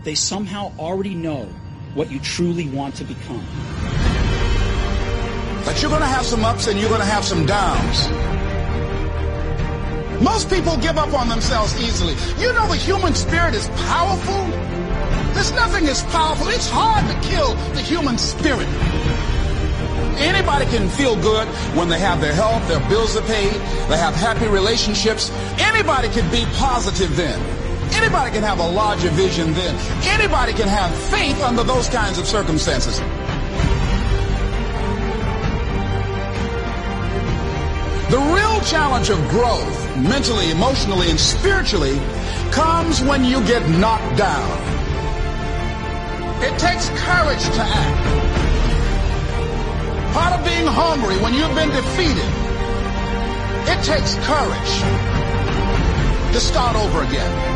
they somehow already know what you truly want to become. But you're going to have some ups and you're going to have some downs. Most people give up on themselves easily. You know the human spirit is powerful. There's nothing as powerful. It's hard to kill the human spirit. Anybody can feel good when they have their health, their bills are paid, they have happy relationships. Anybody can be positive then. Anybody can have a larger vision then. Anybody can have faith under those kinds of circumstances. The real challenge of growth, mentally, emotionally, and spiritually, comes when you get knocked down. It takes courage to act. Part of being hungry when you've been defeated, it takes courage to start over again.